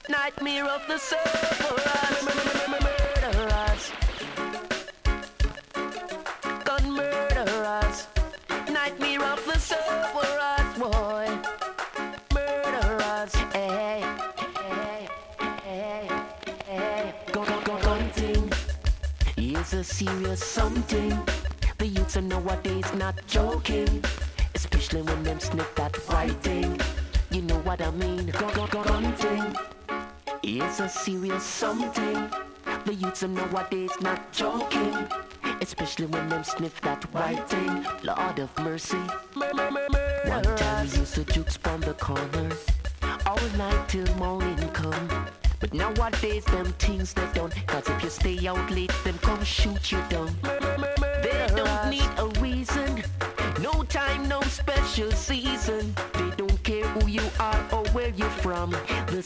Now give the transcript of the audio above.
Nightmare of the sufferers. Murderers. Gun murderers. Nightmare of the sufferers, boy. Murderers. Hey, hey, hey, hey. Gun thing is a serious something. The youths of nowadays not joking, especially when them sniff that white thing. You know what I mean? Gun thing is a serious something. The youths of nowadays not joking, especially when them sniff that white thing. Lord of mercy. One time we used to jukes on the corner all night till morning come. But nowadays them things they done, cause if you stay out late them come shoot you down. They don't need a reason, no time, no special season. They don't care who you are or where you're from. The